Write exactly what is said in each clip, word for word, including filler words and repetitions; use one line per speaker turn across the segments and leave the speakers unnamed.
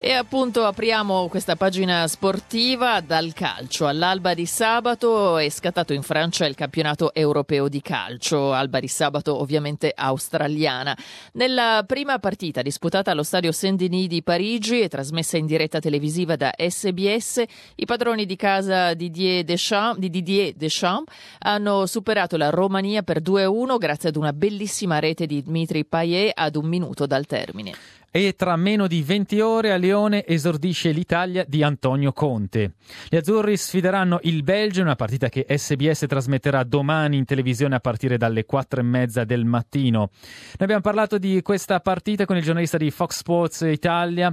E appunto apriamo questa pagina sportiva dal calcio. All'alba di sabato è scattato in Francia il campionato europeo di calcio, alba di sabato ovviamente australiana. Nella prima partita disputata allo stadio Saint-Denis di Parigi e trasmessa in diretta televisiva da S B S, i padroni di casa Didier Deschamps, di Didier Deschamps hanno superato la Romania per due a uno grazie ad una bellissima rete di Dimitri Payet ad un minuto dal termine.
E tra meno di venti ore a Lione esordisce l'Italia di Antonio Conte. Gli azzurri sfideranno il Belgio in una partita che S B S trasmetterà domani in televisione a partire dalle quattro e mezza del mattino. Noi abbiamo parlato di questa partita con il giornalista di Fox Sports Italia,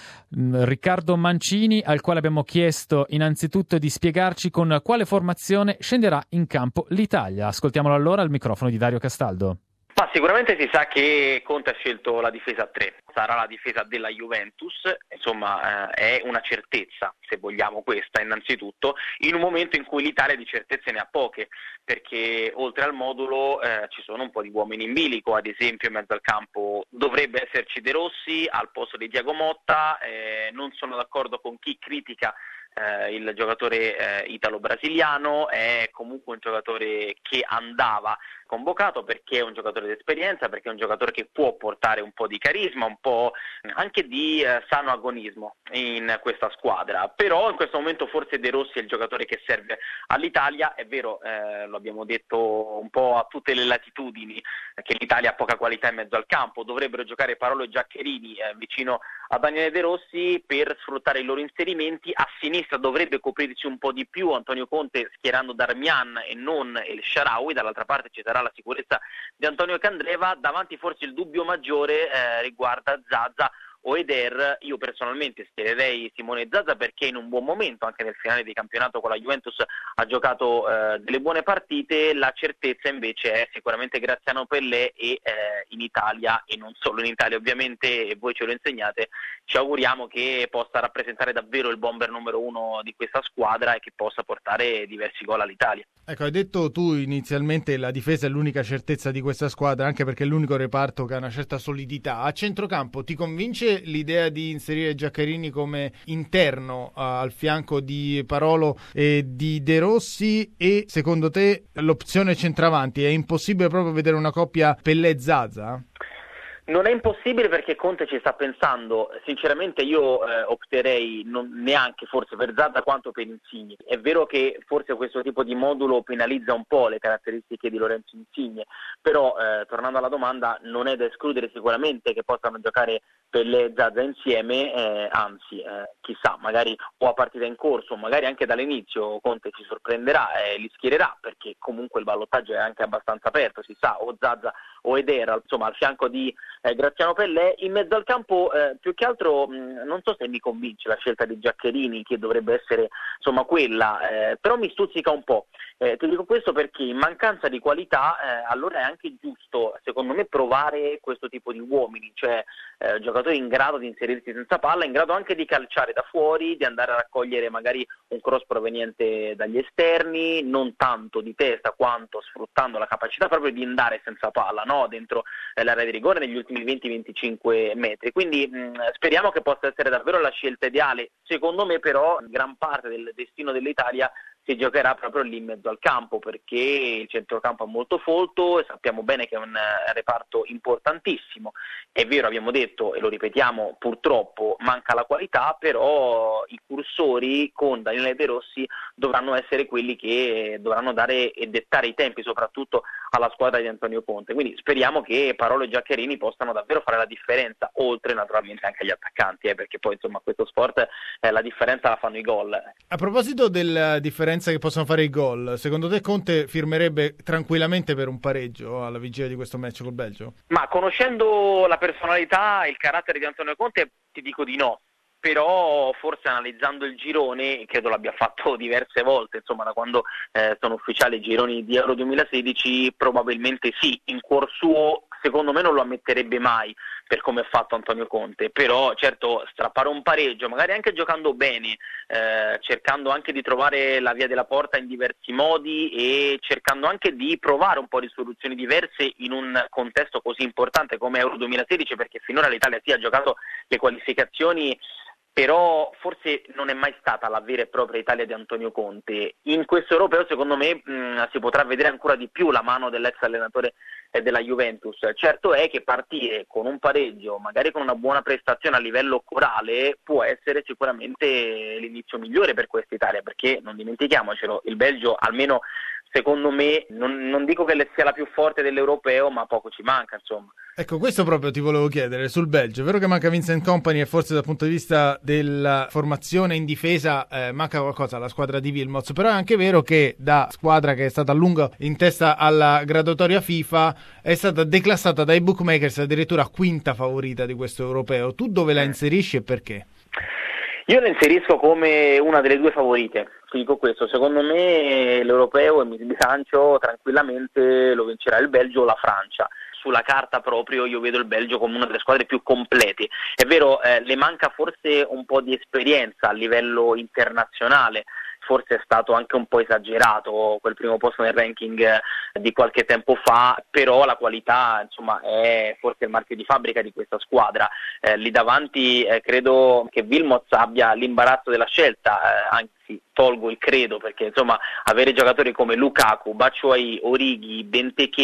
Riccardo Mancini, al quale abbiamo chiesto innanzitutto di spiegarci con quale formazione scenderà in campo l'Italia. Ascoltiamolo allora al microfono di Dario Castaldo.
Ma sicuramente si sa che Conte ha scelto la difesa a tre, sarà la difesa della Juventus, insomma eh, è una certezza, se vogliamo questa innanzitutto, in un momento in cui l'Italia di certezze ne ha poche, perché oltre al modulo eh, ci sono un po' di uomini in bilico, ad esempio in mezzo al campo dovrebbe esserci De Rossi al posto di Thiago Motta, eh, non sono d'accordo con chi critica Eh, il giocatore eh, italo-brasiliano, è comunque un giocatore che andava convocato perché è un giocatore di esperienza, perché è un giocatore che può portare un po' di carisma, un po' anche di eh, sano agonismo in questa squadra, però in questo momento forse De Rossi è il giocatore che serve all'Italia. È vero, eh, lo abbiamo detto un po' a tutte le latitudini, che l'Italia ha poca qualità in mezzo al campo, dovrebbero giocare Parolo e Giaccherini eh, vicino a Daniele De Rossi per sfruttare i loro inserimenti. A sinistra dovrebbe coprirsi un po' di più Antonio Conte schierando Darmian e non El Shaarawy, dall'altra parte ci sarà la sicurezza di Antonio Candreva, davanti forse il dubbio maggiore eh, riguarda Zaza o Eder. Io personalmente schiererei Simone Zaza perché in un buon momento, anche nel finale di campionato con la Juventus ha giocato eh, delle buone partite. La certezza invece è sicuramente Graziano Pellè e eh, in Italia, e non solo in Italia ovviamente, e voi ce lo insegnate, ci auguriamo che possa rappresentare davvero il bomber numero uno di questa squadra e che possa portare diversi gol all'Italia.
Ecco, hai detto tu inizialmente la difesa è l'unica certezza di questa squadra, anche perché è l'unico reparto che ha una certa solidità. A centrocampo ti convince l'idea di inserire Giaccherini come interno uh, al fianco di Parolo e di De Rossi, e secondo te l'opzione centravanti è impossibile proprio vedere una coppia Pellè-Zaza?
Non è impossibile perché Conte ci sta pensando. Sinceramente io eh, opterei non neanche forse per Zaza quanto per Insigne. È vero che forse questo tipo di modulo penalizza un po' le caratteristiche di Lorenzo Insigne, però eh, tornando alla domanda, non è da escludere sicuramente che possano giocare Pellè e Zaza insieme, eh, anzi eh, chissà, magari o a partita in corso, magari anche dall'inizio Conte ci sorprenderà e li schiererà, perché comunque il ballottaggio è anche abbastanza aperto, si sa, o Zaza o Eder, insomma al fianco di eh, Graziano Pellè. In mezzo al campo eh, più che altro mh, non so se mi convince la scelta di Giaccherini, che dovrebbe essere insomma quella, eh, però mi stuzzica un po'. Eh, ti dico questo perché in mancanza di qualità eh, allora è anche giusto secondo me provare questo tipo di uomini, cioè eh, giocatori in grado di inserirsi senza palla, in grado anche di calciare da fuori, di andare a raccogliere magari un cross proveniente dagli esterni, non tanto di testa quanto sfruttando la capacità proprio di andare senza palla, no? Dentro eh, l'area di rigore negli ultimi venti venticinque metri. Quindi mh, speriamo che possa essere davvero la scelta ideale. Secondo me però gran parte del destino dell'Italia si giocherà proprio lì in mezzo al campo, perché il centrocampo è molto folto e sappiamo bene che è un reparto importantissimo. È vero, abbiamo detto e lo ripetiamo, purtroppo manca la qualità, però i cursori con Daniele De Rossi dovranno essere quelli che dovranno dare e dettare i tempi soprattutto alla squadra di Antonio Conte. Quindi speriamo che Parolo e Giaccherini possano davvero fare la differenza, oltre naturalmente anche agli attaccanti, eh, perché poi insomma questo sport eh, la differenza la fanno i gol.
A proposito della differenza che possono fare i gol, secondo te Conte firmerebbe tranquillamente per un pareggio alla vigilia di questo match col Belgio?
Ma conoscendo la personalità e il carattere di Antonio Conte ti dico di no, però forse analizzando il girone, credo l'abbia fatto diverse volte, insomma da quando eh, sono ufficiali i gironi di Euro duemilasedici, probabilmente sì, in cuor suo secondo me non lo ammetterebbe mai per come ha fatto Antonio Conte, però certo strappare un pareggio, magari anche giocando bene, eh, cercando anche di trovare la via della porta in diversi modi e cercando anche di provare un po' di soluzioni diverse in un contesto così importante come Euro duemilasedici, perché finora l'Italia sì ha giocato le qualificazioni però forse non è mai stata la vera e propria Italia di Antonio Conte. In questo europeo secondo me mh, si potrà vedere ancora di più la mano dell'ex allenatore della Juventus. Certo è che partire con un pareggio, magari con una buona prestazione a livello corale, può essere sicuramente l'inizio migliore per questa Italia, perché non dimentichiamocelo, il Belgio almeno secondo me, non, non dico che sia la più forte dell'europeo, ma poco ci manca, insomma.
Ecco, questo proprio ti volevo chiedere sul Belgio. È vero che manca Vincent Kompany e forse dal punto di vista della formazione in difesa eh, manca qualcosa alla squadra di Wilmots, però è anche vero che da squadra che è stata a lungo in testa alla graduatoria FIFA è stata declassata dai bookmakers addirittura quinta favorita di questo europeo. Tu dove la inserisci e perché?
Io la inserisco come una delle due favorite. Ti dico questo, secondo me l'europeo, e mi bilancio tranquillamente, lo vincerà il Belgio o la Francia. Sulla carta proprio io vedo il Belgio come una delle squadre più complete. È vero, eh, le manca forse un po' di esperienza a livello internazionale, forse è stato anche un po' esagerato quel primo posto nel ranking di qualche tempo fa, però la qualità insomma è forse il marchio di fabbrica di questa squadra. Eh, lì davanti eh, credo che Wilmots abbia l'imbarazzo della scelta, eh, anzi tolgo il credo, perché insomma avere giocatori come Lukaku, Batshuayi, Origi, Benteke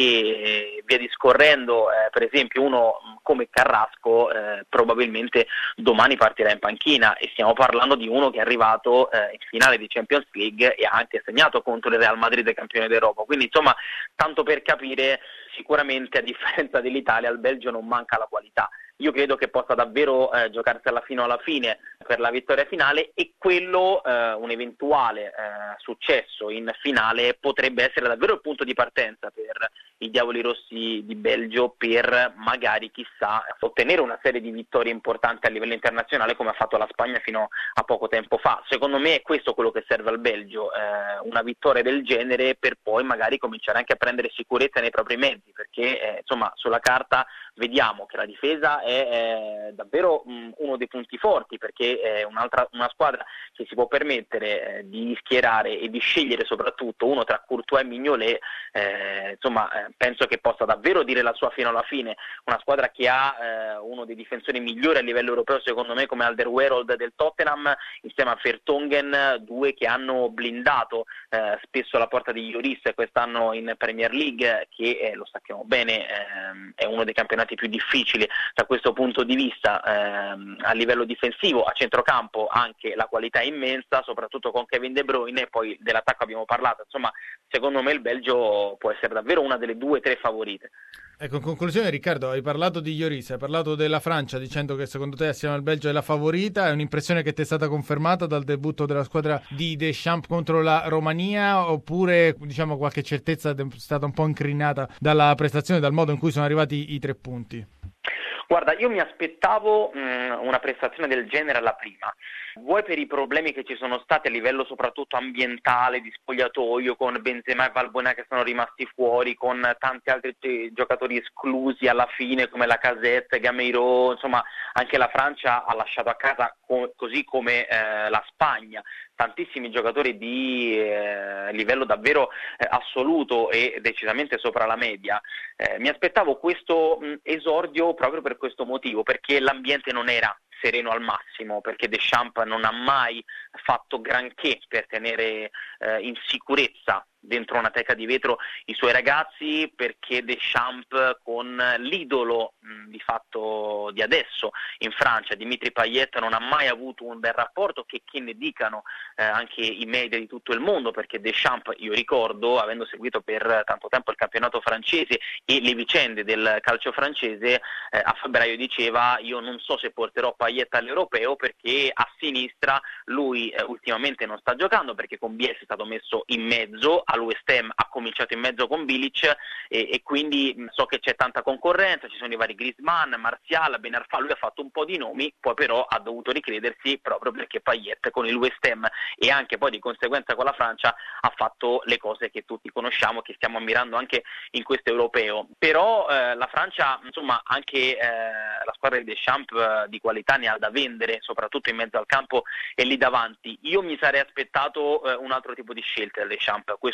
e via discorrendo, eh, per esempio uno come Carrasco eh, probabilmente domani partirà in panchina, e stiamo parlando di uno che è arrivato eh, in finale di Champions League e ha anche segnato contro il Real Madrid campione d'Europa, quindi insomma tanto per capire, sicuramente a differenza dell'Italia al Belgio non manca la qualità. Io credo che possa davvero eh, giocarsela fino alla fine per la vittoria finale, e quello, eh, un eventuale eh, successo in finale potrebbe essere davvero il punto di partenza per i Diavoli Rossi di Belgio per magari, chissà, ottenere una serie di vittorie importanti a livello internazionale come ha fatto la Spagna fino a poco tempo fa. Secondo me è questo quello che serve al Belgio, eh, una vittoria del genere per poi magari cominciare anche a prendere sicurezza nei propri mezzi, perché eh, insomma sulla carta vediamo che la difesa è eh, davvero mh, uno dei punti forti, perché è un'altra, una squadra che si può permettere eh, di schierare e di scegliere soprattutto uno tra Courtois e Mignolet, eh, insomma eh, penso che possa davvero dire la sua fino alla fine. Una squadra che ha eh, uno dei difensori migliori a livello europeo secondo me come Alderweireld del Tottenham, insieme a Vertonghen, due che hanno blindato eh, spesso la porta di Lloris quest'anno in Premier League, che eh, lo sappiamo bene eh, è uno dei campionati più difficili da questo punto di vista. ehm, a livello difensivo, a centrocampo anche la qualità è immensa, soprattutto con Kevin De Bruyne, poi dell'attacco abbiamo parlato, insomma secondo me il Belgio può essere davvero una delle due o tre favorite.
Ecco, in conclusione Riccardo, hai parlato di Lloris, hai parlato della Francia dicendo che secondo te assieme al Belgio è la favorita, è un'impressione che ti è stata confermata dal debutto della squadra di Deschamps contro la Romania, oppure diciamo qualche certezza è stata un po' incrinata dalla prestazione, dal modo in cui sono arrivati i tre punti?
Guarda, io mi aspettavo mh, una prestazione del genere alla prima, vuoi per i problemi che ci sono stati a livello soprattutto ambientale, di spogliatoio, con Benzema e Valbuena che sono rimasti fuori, con tanti altri eh, giocatori esclusi alla fine come Lacazette, Gameiro, insomma anche la Francia ha lasciato a casa co- così come eh, la Spagna, tantissimi giocatori di eh, livello davvero eh, assoluto e decisamente sopra la media. Eh, mi aspettavo questo mh, esordio proprio per questo motivo, perché l'ambiente non era sereno al massimo, perché Deschamps non ha mai fatto granché per tenere eh, in sicurezza dentro una teca di vetro i suoi ragazzi, perché Deschamps con l'idolo mh, di fatto di adesso in Francia, Dimitri Payet, non ha mai avuto un bel rapporto, che, che ne dicano eh, anche i media di tutto il mondo, perché Deschamps, io ricordo, avendo seguito per tanto tempo il campionato francese e le vicende del calcio francese, eh, a febbraio diceva: io non so se porterò Payet all'europeo, perché a sinistra lui eh, ultimamente non sta giocando, perché con Bielsa è stato messo in mezzo, al West Ham ha cominciato in mezzo con Bilic e, e quindi so che c'è tanta concorrenza, ci sono i vari Griezmann, Martial, Ben Arfa, lui ha fatto un po' di nomi, poi però ha dovuto ricredersi proprio perché Payet con il West Ham e anche poi di conseguenza con la Francia ha fatto le cose che tutti conosciamo, che stiamo ammirando anche in questo europeo. Però eh, la Francia, insomma anche eh, la squadra di Deschamps eh, di qualità ne ha da vendere, soprattutto in mezzo al campo e lì davanti. Io mi sarei aspettato eh, un altro tipo di scelte da Deschamps, questo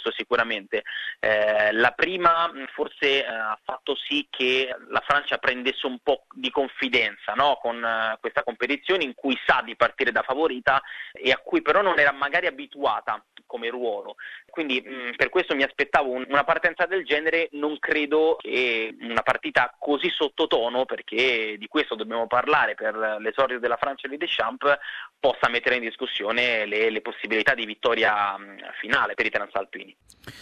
questo sicuramente. Eh, la prima forse eh, ha fatto sì che la Francia prendesse un po' di confidenza, no? Con eh, questa competizione in cui sa di partire da favorita e a cui però non era magari abituata come ruolo. Quindi mh, per questo mi aspettavo un, una partenza del genere. Non credo che una partita così sottotono, perché di questo dobbiamo parlare per l'esordio della Francia di Deschamps, possa mettere in discussione le, le possibilità di vittoria mh, finale per i transalpini.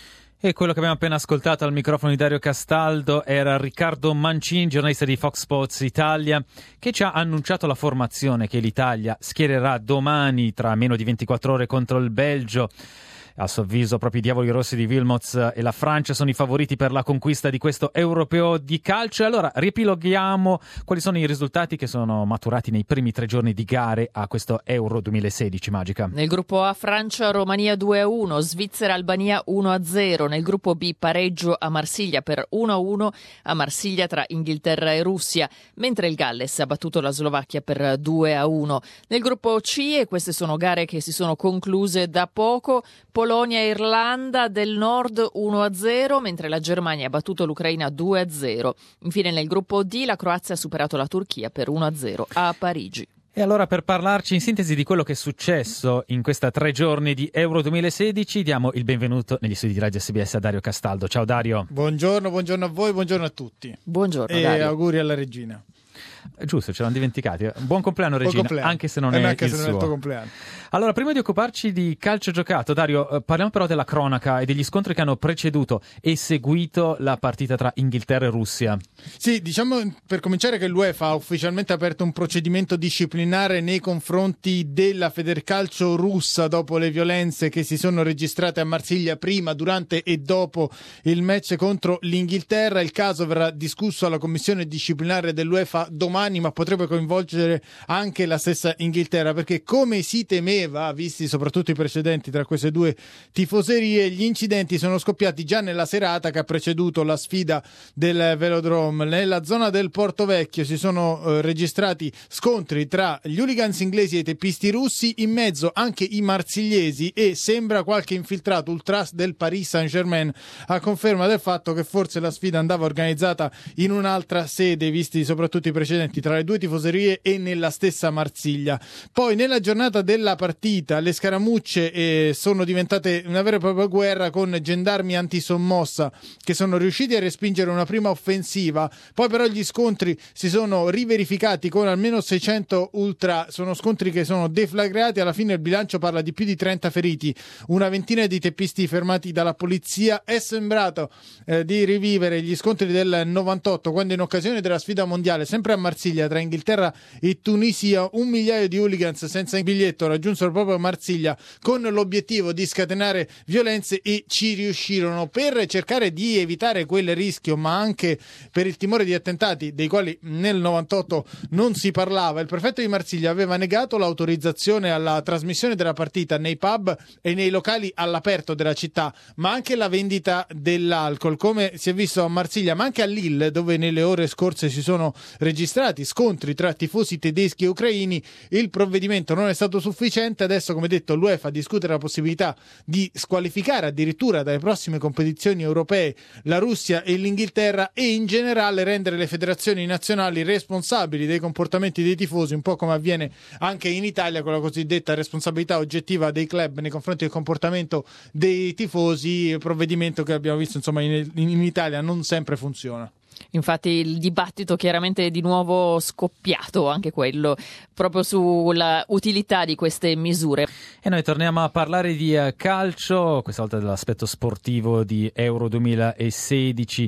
E quello che abbiamo appena ascoltato al microfono di Dario Castaldo era Riccardo Mancini, giornalista di Fox Sports Italia, che ci ha annunciato la formazione che l'Italia schiererà domani tra meno di ventiquattro ore contro il Belgio. A suo avviso proprio i diavoli rossi di Wilmots e la Francia sono i favoriti per la conquista di questo europeo di calcio. E allora riepiloghiamo quali sono i risultati che sono maturati nei primi tre giorni di gare a questo Euro duemilasedici, Magica.
Nel gruppo A Francia-Romania due a uno, Svizzera-Albania uno a zero, nel gruppo B pareggio a Marsiglia per uno a uno a Marsiglia tra Inghilterra e Russia, mentre il Galles ha battuto la Slovacchia per due a uno. Nel gruppo C, e queste sono gare che si sono concluse da poco, Polonia e Irlanda del Nord uno a zero, mentre la Germania ha battuto l'Ucraina due a zero. Infine nel gruppo D la Croazia ha superato la Turchia per uno a zero a Parigi.
E allora, per parlarci in sintesi di quello che è successo in questa tre giorni di Euro duemilasedici, diamo il benvenuto negli studi di Radio S B S a Dario Castaldo. Ciao Dario.
Buongiorno, buongiorno a voi, buongiorno a tutti.
Buongiorno
e
Dario.
Auguri alla regina.
Giusto, ce l'hanno dimenticati. Buon compleanno Regina,
Buon compleanno.
anche se non
eh,
è
anche
il
se non
suo.
è il tuo compleanno.
Allora, prima di occuparci di calcio giocato, Dario, eh, parliamo però della cronaca e degli scontri che hanno preceduto e seguito la partita tra Inghilterra e Russia.
Sì, diciamo per cominciare che l'UEFA ha ufficialmente aperto un procedimento disciplinare nei confronti della Federcalcio russa dopo le violenze che si sono registrate a Marsiglia prima, durante e dopo il match contro l'Inghilterra. Il caso verrà discusso alla commissione disciplinare dell'UEFA domani, ma potrebbe coinvolgere anche la stessa Inghilterra, perché come si temeva, visti soprattutto i precedenti tra queste due tifoserie, gli incidenti sono scoppiati già nella serata che ha preceduto la sfida del Velodrome. Nella zona del Porto Vecchio si sono eh, registrati scontri tra gli hooligans inglesi e i teppisti russi, in mezzo anche i marsigliesi, e sembra qualche infiltrato ultras del Paris Saint-Germain, a conferma del fatto che forse la sfida andava organizzata in un'altra sede, visti soprattutto i precedenti tra le due tifoserie e nella stessa Marsiglia. Poi nella giornata della partita le scaramucce eh, sono diventate una vera e propria guerra, con gendarmi antisommossa che sono riusciti a respingere una prima offensiva. Poi però gli scontri si sono riverificati con almeno seicento ultra, sono scontri che sono deflagrati. Alla fine il bilancio parla di più di trenta feriti, una ventina di teppisti fermati dalla polizia. È sembrato eh, di rivivere gli scontri del novantotto, quando in occasione della sfida mondiale sempre a Marsiglia tra Inghilterra e Tunisia un migliaio di hooligans senza biglietto raggiunsero proprio Marsiglia con l'obiettivo di scatenare violenze, e ci riuscirono. Per cercare di evitare quel rischio, ma anche per il timore di attentati dei quali nel novantotto non si parlava, il prefetto di Marsiglia aveva negato l'autorizzazione alla trasmissione della partita nei pub e nei locali all'aperto della città, ma anche la vendita dell'alcol, come si è visto a Marsiglia, ma anche a Lille, dove nelle ore scorse si sono registrati scontri tra tifosi tedeschi e ucraini. Il provvedimento non è stato sufficiente. Adesso, come detto, l'UEFA discute la possibilità di squalificare addirittura dalle prossime competizioni europee la Russia e l'Inghilterra, e in generale rendere le federazioni nazionali responsabili dei comportamenti dei tifosi, un po' come avviene anche in Italia con la cosiddetta responsabilità oggettiva dei club nei confronti del comportamento dei tifosi, provvedimento che abbiamo visto insomma in, in Italia non sempre funziona.
Infatti il dibattito chiaramente è di nuovo scoppiato, anche quello, proprio sulla utilità di queste misure.
E noi torniamo a parlare di calcio, questa volta dell'aspetto sportivo di Euro duemilasedici.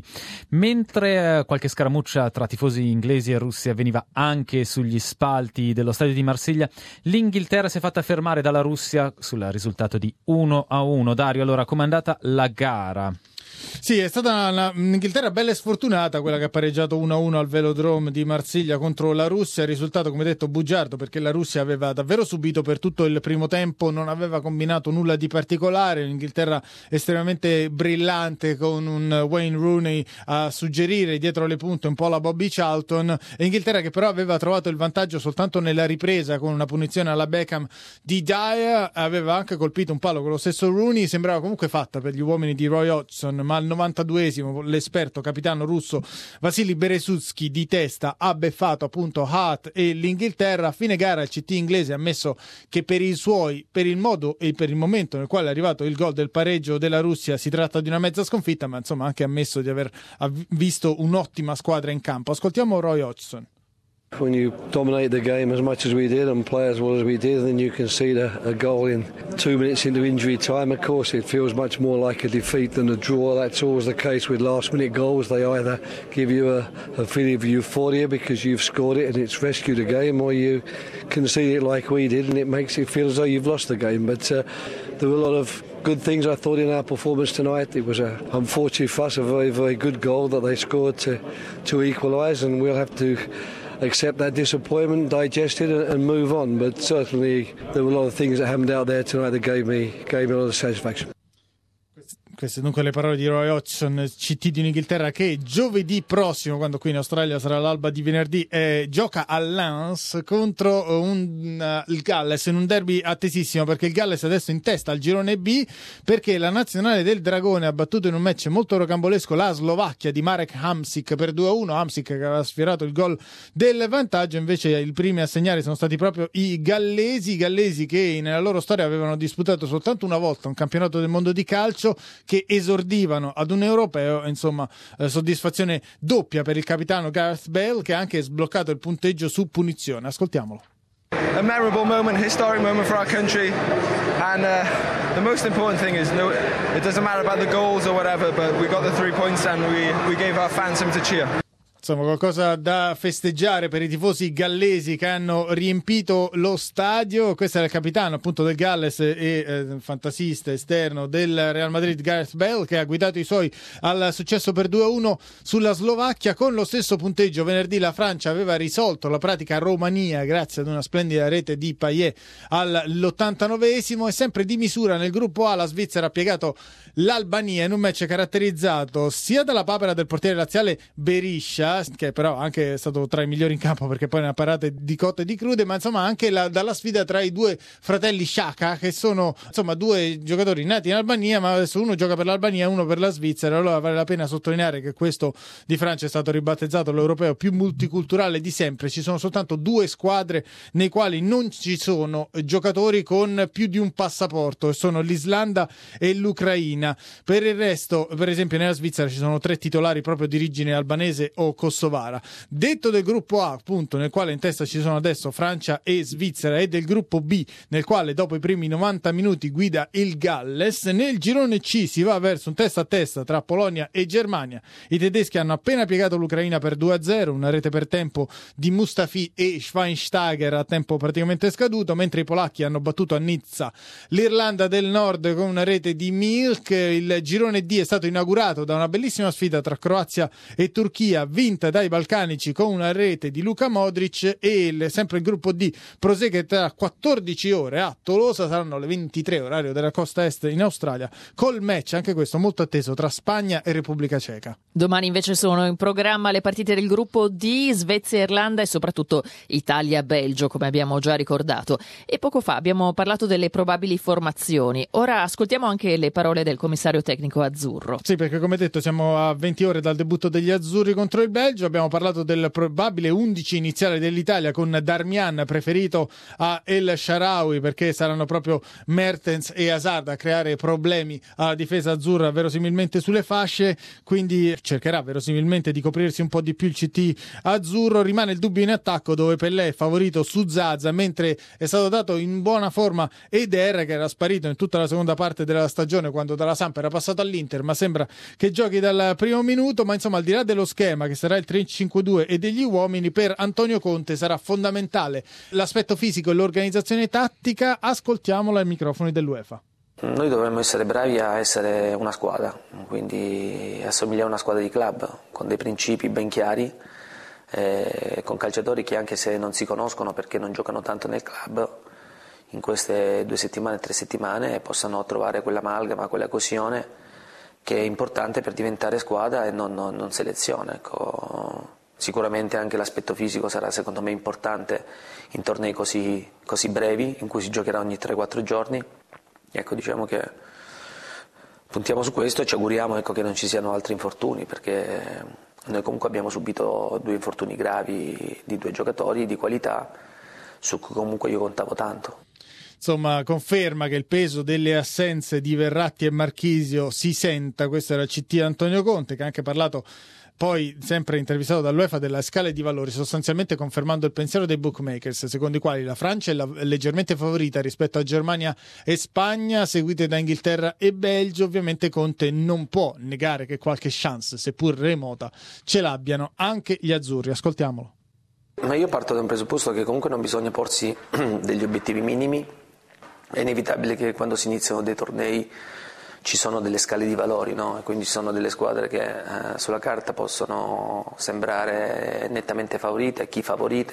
Mentre qualche scaramuccia tra tifosi inglesi e russi avveniva anche sugli spalti dello stadio di Marsiglia, l'Inghilterra si è fatta fermare dalla Russia sul risultato di uno a uno. Dario, allora, com'è andata la gara?
Sì, è stata una, una, un'Inghilterra bella e sfortunata quella che ha pareggiato uno a uno al Velodrome di Marsiglia contro la Russia. Il risultato, come detto, bugiardo, perché la Russia aveva davvero subito per tutto il primo tempo, non aveva combinato nulla di particolare. L'Inghilterra estremamente brillante, con un Wayne Rooney a suggerire dietro le punte un po' la Bobby Charlton. Inghilterra che però aveva trovato il vantaggio soltanto nella ripresa, con una punizione alla Beckham di Dyer. Aveva anche colpito un palo con lo stesso Rooney. Sembrava comunque fatta per gli uomini di Roy Hodgson, ma al novantaduesimo l'esperto capitano russo Vasily Beresutski di testa ha beffato appunto Hart e l'Inghilterra. A fine gara il C T inglese ha ammesso che per i suoi, per il modo e per il momento nel quale è arrivato il gol del pareggio della Russia, si tratta di una mezza sconfitta, ma insomma ha anche ammesso di aver visto un'ottima squadra in campo. Ascoltiamo Roy Hodgson.
When you dominate the game as much as we did and play as well as we did, then you concede a, a goal in two minutes into injury time. Of course, it feels much more like a defeat than a draw. That's always the case with last-minute goals. They either give you a, a feeling of euphoria because you've scored it and it's rescued a game, or you concede it like we did and it makes it feel as though you've lost the game. But uh, there were a lot of good things, I thought, in our performance tonight. It was a unfortunate for us, a very, very good goal that they scored to, to equalise, and we'll have to accept that disappointment, digest it and move on. But certainly there were a lot of things that happened out there tonight that gave me, gave me a lot of satisfaction.
Queste dunque le parole di Roy Hodgson, C T di Inghilterra, che giovedì prossimo, quando qui in Australia sarà l'alba di venerdì, eh, gioca a Lens contro un, uh, il Galles in un derby attesissimo, perché il Galles adesso è in testa al girone B, perché la nazionale del Dragone ha battuto in un match molto rocambolesco la Slovacchia di Marek Hamsik per due a uno. Hamsik che aveva sfiorato il gol del vantaggio, invece i primi a segnare sono stati proprio i gallesi, i gallesi che nella loro storia avevano disputato soltanto una volta un campionato del mondo di calcio, che esordivano ad un europeo. Insomma, eh, soddisfazione doppia per il capitano Gareth Bale, che ha anche sbloccato il punteggio su punizione. Ascoltiamolo.
A memorable moment, historic moment for our country, and uh, the most important thing is no, it doesn't matter about the goals or whatever, but we got the three points and we, we gave our fans something to cheer.
Insomma, qualcosa da festeggiare per i tifosi gallesi che hanno riempito lo stadio. Questo era il capitano appunto del Galles e eh, fantasista esterno del Real Madrid, Gareth Bale, che ha guidato i suoi al successo per due a uno sulla Slovacchia. Con lo stesso punteggio venerdì la Francia aveva risolto la pratica Romania grazie ad una splendida rete di Payet all'ottantanovesimo, e sempre di misura nel gruppo A la Svizzera ha piegato l'Albania in un match caratterizzato sia dalla papera del portiere laziale Berisha, che però anche è stato tra i migliori in campo perché poi ne ha parate di cotte e di crude, ma insomma anche la, dalla sfida tra i due fratelli Xhaka, che sono insomma due giocatori nati in Albania, ma adesso uno gioca per l'Albania e uno per la Svizzera. Allora vale la pena sottolineare che questo di Francia è stato ribattezzato l'europeo più multiculturale di sempre. Ci sono soltanto due squadre nei quali non ci sono giocatori con più di un passaporto, sono l'Islanda e l'Ucraina. Per il resto, per esempio nella Svizzera ci sono tre titolari proprio di origine albanese o kosovara. Detto del gruppo A, appunto, nel quale in testa ci sono adesso Francia e Svizzera, e del gruppo B, nel quale dopo i primi novanta minuti guida il Galles, nel girone C si va verso un testa a testa tra Polonia e Germania. I tedeschi hanno appena piegato l'Ucraina per due a zero, una rete per tempo di Mustafi e Schweinsteiger a tempo praticamente scaduto, mentre i polacchi hanno battuto a Nizza l'Irlanda del Nord con una rete di Milk. Il girone D è stato inaugurato da una bellissima sfida tra Croazia e Turchia, vinta dai balcanici con una rete di Luka Modric, e il, sempre il gruppo D prosegue tra quattordici ore a Tolosa, saranno le ventitré orario della costa est in Australia, col match anche questo molto atteso tra Spagna e Repubblica Ceca.
Domani invece sono in programma le partite del gruppo D, Svezia, Irlanda e soprattutto Italia-Belgio, come abbiamo già ricordato. E poco fa abbiamo parlato delle probabili formazioni. Ora ascoltiamo anche le parole del commissario tecnico azzurro.
Sì, perché come detto siamo a venti ore dal debutto degli azzurri contro il Belgio. Abbiamo parlato del probabile undici iniziale dell'Italia, con Darmian preferito a El Shaarawy, perché saranno proprio Mertens e Hazard a creare problemi alla difesa azzurra verosimilmente sulle fasce, quindi cercherà verosimilmente di coprirsi un po' di più il C T azzurro. Rimane il dubbio in attacco, dove Pellè è favorito su Zaza, mentre è stato dato in buona forma Eder, che era sparito in tutta la seconda parte della stagione quando dalla Samp era passato all'Inter, ma sembra che giochi dal primo minuto. Ma insomma, al di là dello schema che sarà il tre cinque due e degli uomini, per Antonio Conte sarà fondamentale l'aspetto fisico e l'organizzazione tattica. Ascoltiamola ai microfoni dell'UEFA.
Noi dovremmo essere bravi a essere una squadra, quindi assomigliare a una squadra di club, con dei principi ben chiari, eh, con calciatori che anche se non si conoscono perché non giocano tanto nel club, in queste due settimane, tre settimane possano trovare quell'amalgama, quella coesione che è importante per diventare squadra e non, non, non selezione. Ecco. Sicuramente anche l'aspetto fisico sarà secondo me importante in tornei così, così brevi, in cui si giocherà ogni tre quattro giorni. Ecco, diciamo che puntiamo su questo e ci auguriamo, ecco, che non ci siano altri infortuni, perché noi comunque abbiamo subito due infortuni gravi di due giocatori di qualità su cui comunque io contavo tanto.
Insomma, conferma che il peso delle assenze di Verratti e Marchisio si senta. Questo era il C T Antonio Conte, che ha anche parlato poi, sempre intervistato dall'UEFA, della scala di valori, sostanzialmente confermando il pensiero dei bookmakers, secondo i quali la Francia è la, leggermente favorita rispetto a Germania e Spagna, seguite da Inghilterra e Belgio. Ovviamente Conte non può negare che qualche chance, seppur remota, ce l'abbiano anche gli azzurri. Ascoltiamolo.
Ma io parto da un presupposto che comunque non bisogna porsi degli obiettivi minimi. È inevitabile che quando si iniziano dei tornei ci sono delle scale di valori, no? E quindi ci sono delle squadre che eh, sulla carta possono sembrare nettamente favorite, chi favorite,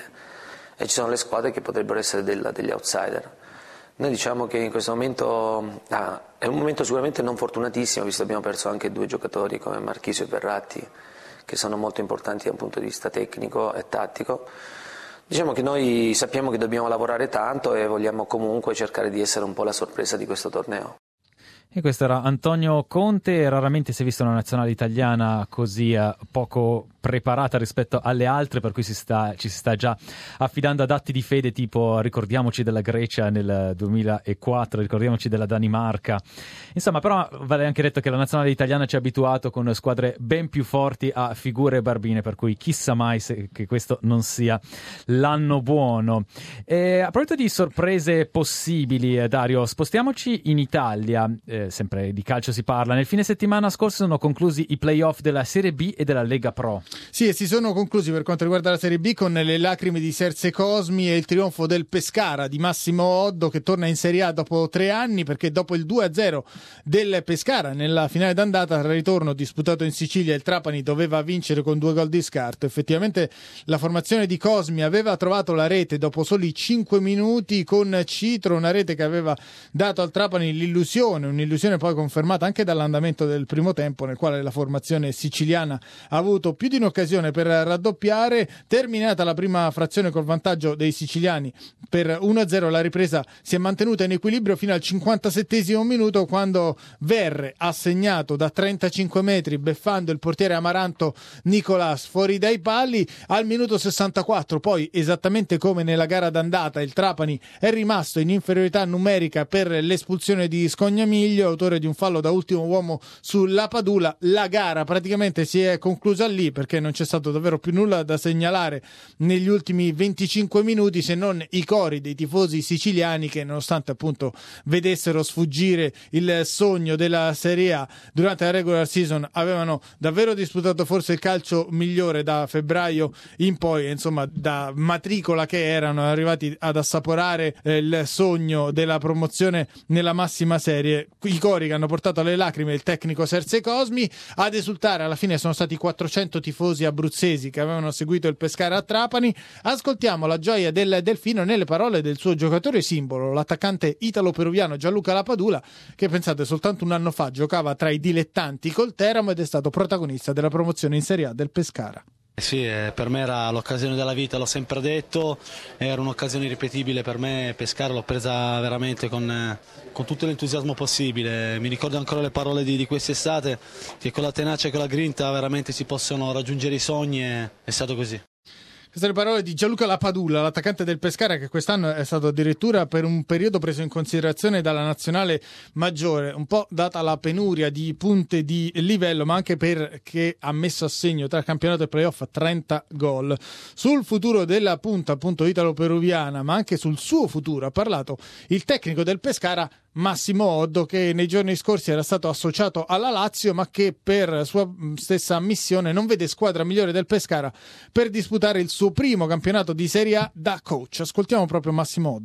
e ci sono le squadre che potrebbero essere del, degli outsider. Noi diciamo che in questo momento ah, è un momento sicuramente non fortunatissimo, visto che abbiamo perso anche due giocatori come Marchisio e Verratti, che sono molto importanti da un punto di vista tecnico e tattico. Diciamo che noi sappiamo che dobbiamo lavorare tanto e vogliamo comunque cercare di essere un po' la sorpresa di questo torneo.
E questo era Antonio Conte. Raramente si è vista una nazionale italiana così eh, poco preparata rispetto alle altre, per cui si sta, ci si sta già affidando ad atti di fede, tipo ricordiamoci della Grecia nel duemilaquattro, ricordiamoci della Danimarca. Insomma, però vale anche detto che la nazionale italiana ci ha abituato con squadre ben più forti a figure barbine, per cui chissà mai se, che questo non sia l'anno buono. E a proposito di sorprese possibili, eh, Dario, spostiamoci in Italia. Eh, sempre di calcio si parla. Nel fine settimana scorso sono conclusi i playoff della Serie B e della Lega Pro.
Sì, e si sono conclusi per quanto riguarda la Serie B con le lacrime di Serse Cosmi e il trionfo del Pescara di Massimo Oddo, che torna in Serie A dopo tre anni, perché dopo il due a zero del Pescara nella finale d'andata, al ritorno disputato in Sicilia, il Trapani doveva vincere con due gol di scarto. Effettivamente la formazione di Cosmi aveva trovato la rete dopo soli cinque minuti con Citro, una rete che aveva dato al Trapani l'illusione, un'illusione poi confermata anche dall'andamento del primo tempo, nel quale la formazione siciliana ha avuto più di un'occasione per raddoppiare. Terminata la prima frazione col vantaggio dei siciliani per uno a zero, la ripresa si è mantenuta in equilibrio fino al cinquantasettesimo minuto, quando Verre ha segnato da trentacinque metri beffando il portiere amaranto Nicolas fuori dai pali. Al minuto sessantaquattro, poi esattamente come nella gara d'andata, il Trapani è rimasto in inferiorità numerica per l'espulsione di Scognamiglio, autore di un fallo da ultimo uomo sulla Padula. La gara praticamente si è conclusa lì, perché non c'è stato davvero più nulla da segnalare negli ultimi venticinque minuti, se non i cori dei tifosi siciliani che, nonostante appunto vedessero sfuggire il sogno della Serie A durante la regular season, avevano davvero disputato forse il calcio migliore da febbraio in poi, insomma da matricola che erano arrivati ad assaporare eh, il sogno della promozione nella massima serie. I cori che hanno portato alle lacrime il tecnico Serse Cosmi. Ad esultare alla fine sono stati quattrocento tifosi abruzzesi che avevano seguito il Pescara a Trapani. Ascoltiamo la gioia del Delfino nelle parole del suo giocatore simbolo, l'attaccante italo-peruviano Gianluca Lapadula, che pensate soltanto un anno fa giocava tra i dilettanti col Teramo ed è stato protagonista della promozione in Serie A del Pescara.
Sì, eh, per me era l'occasione della vita, l'ho sempre detto, era un'occasione irripetibile per me. Pescara l'ho presa veramente con, eh, con tutto l'entusiasmo possibile. Mi ricordo ancora le parole di, di quest'estate, che con la tenacia e con la grinta veramente si possono raggiungere i sogni, e è stato così.
Queste le parole di Gianluca Lapadula, l'attaccante del Pescara, che quest'anno è stato addirittura per un periodo preso in considerazione dalla nazionale maggiore, un po' data la penuria di punte di livello, ma anche perché ha messo a segno tra campionato e playoff trenta gol. Sul futuro della punta appunto italo-peruviana, ma anche sul suo futuro, ha parlato il tecnico del Pescara Massimo Oddo, che nei giorni scorsi era stato associato alla Lazio, ma che per sua stessa ammissione non vede squadra migliore del Pescara per disputare il suo primo campionato di Serie A da coach. Ascoltiamo proprio Massimo Oddo.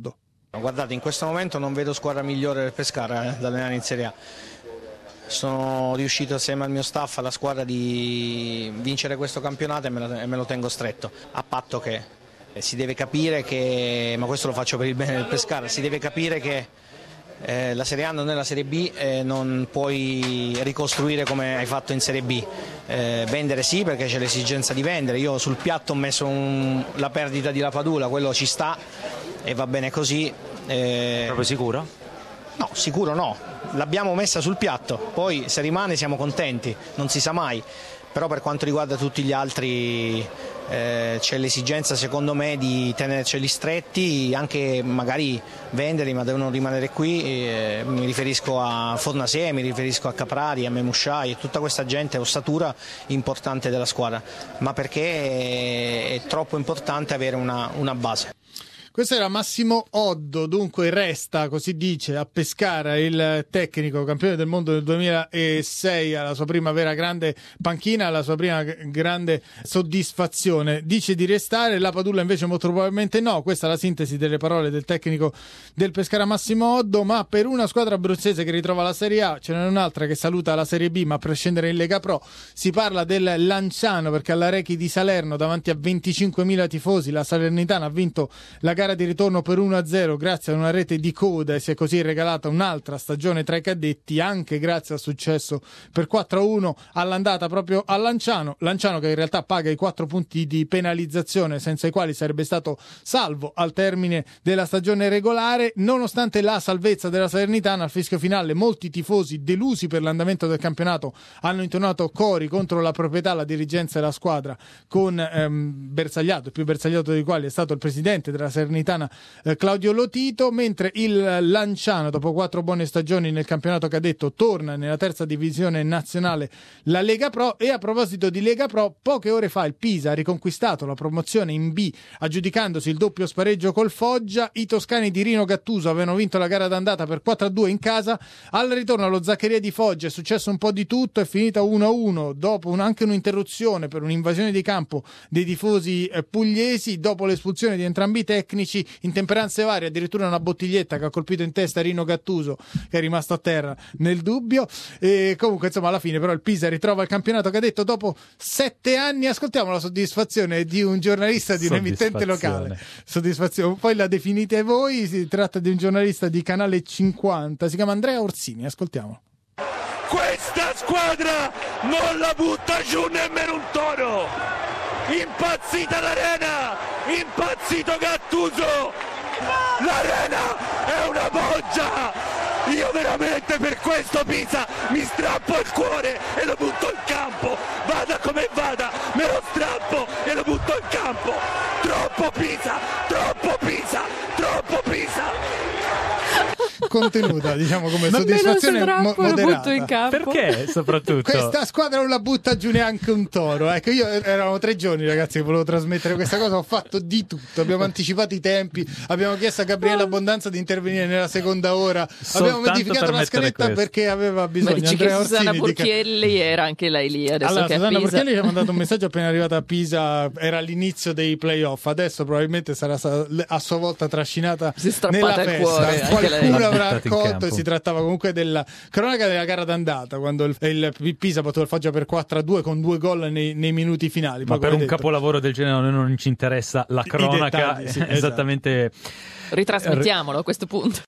Guardate, in questo momento non vedo squadra migliore del Pescara eh, da allenare in Serie A. Sono riuscito assieme al mio staff, alla squadra, di vincere questo campionato e me lo, e me lo tengo stretto, a patto che eh, si deve capire che, ma questo lo faccio per il bene del Pescara, si deve capire che eh, la Serie A non è la Serie B e non puoi ricostruire come hai fatto in Serie B. Eh, vendere sì, perché c'è l'esigenza di vendere. Io sul piatto ho messo un, la perdita di Lapadula, quello ci sta e va bene così. Eh,
Proprio sicuro?
No, sicuro no, l'abbiamo messa sul piatto, poi se rimane siamo contenti, non si sa mai, però per quanto riguarda tutti gli altri eh, c'è l'esigenza secondo me di tenerceli stretti, anche magari venderli, ma devono rimanere qui. Eh, mi riferisco a Fornasie, mi riferisco a Caprari, a Memusciai e tutta questa gente, ossatura importante della squadra, ma perché è troppo importante avere una, una base.
Questo era Massimo Oddo, dunque resta, così dice, a Pescara il tecnico campione del mondo del duemilasei, alla sua prima vera grande panchina, alla sua prima grande soddisfazione. Dice di restare, Lapadula invece molto probabilmente no. Questa è la sintesi delle parole del tecnico del Pescara Massimo Oddo. Ma per una squadra abruzzese che ritrova la Serie A, ce n'è un'altra che saluta la Serie B ma per scendere in Lega Pro. Si parla del Lanciano, perché alla Rechi di Salerno davanti a venticinquemila tifosi la Salernitana ha vinto la gara di ritorno per uno a zero grazie a una rete di coda e si è così regalata un'altra stagione tra i cadetti, anche grazie al successo per quattro a uno all'andata proprio a Lanciano. Lanciano che in realtà paga i quattro punti di penalizzazione senza i quali sarebbe stato salvo al termine della stagione regolare. Nonostante la salvezza della Salernitana, al fischio finale molti tifosi delusi per l'andamento del campionato hanno intonato cori contro la proprietà, la dirigenza e la squadra, con ehm, bersagliato, il più bersagliato dei quali è stato il presidente della Salernitana eh, Claudio Lotito, mentre il Lanciano, dopo quattro buone stagioni nel campionato cadetto, torna nella terza divisione nazionale, la Lega Pro. E a proposito di Lega Pro, poche ore fa il Pisa ha riconquistato la promozione in B aggiudicandosi il doppio spareggio col Foggia. I toscani di Rino Gattuso avevano vinto la gara d'andata per quattro a due in casa. Al ritorno allo Zaccheria di Foggia è successo un po' di tutto, è finita uno a uno dopo un, anche un'interruzione per un'invasione di campo dei tifosi eh, pugliesi. Dopo l'espulsione di entrambi i tecnici, intemperanze varie, addirittura una bottiglietta che ha colpito in testa Rino Gattuso, che è rimasto a terra nel dubbio. E comunque insomma alla fine però il Pisa ritrova il campionato cadetto dopo sette anni. Ascoltiamo la soddisfazione di un giornalista di un emittente locale. Soddisfazione, poi la definite voi. Si tratta di un giornalista di Canale cinquanta, si chiama Andrea Orsini, ascoltiamo.
Questa squadra non la butta giù nemmeno un toro. Impazzita l'Arena, impazzito Gattuso, l'Arena è una boggia. Io veramente per questo Pisa mi strappo il cuore e lo butto in campo, vada come vada, me lo strappo e lo butto in campo. Troppo Pisa, troppo Pisa, troppo Pisa.
Contenuta, diciamo, come soddisfazione mo- moderata.
In campo.
Perché soprattutto?
Questa squadra non la butta giù neanche un toro. Ecco, io erano tre giorni, ragazzi, che volevo trasmettere questa cosa, ho fatto di tutto. Abbiamo anticipato i tempi, abbiamo chiesto a Gabriele Abbondanza di intervenire nella seconda ora.
Soltanto
abbiamo modificato la scaletta questo. Perché aveva bisogno.
Ma dici
Andrea
che Susanna
Orsini
Burchielli
di...
era anche lei lì adesso
allora,
che
Susanna
a Pisa.
Burchielli ci ha mandato un messaggio appena arrivata a Pisa, era all'inizio dei playoff, adesso probabilmente sarà a sua volta trascinata nella festa.
Cuore,
qualcuno avrà accolto. Si trattava comunque della cronaca della gara d'andata, quando il, il Pisa battuto il Foggia per quattro a due con due gol nei, nei minuti finali.
Ma
poi,
per un
detto,
capolavoro del genere a noi non ci interessa la cronaca,
dettagli, sì,
esattamente.
Ritrasmettiamolo a questo punto.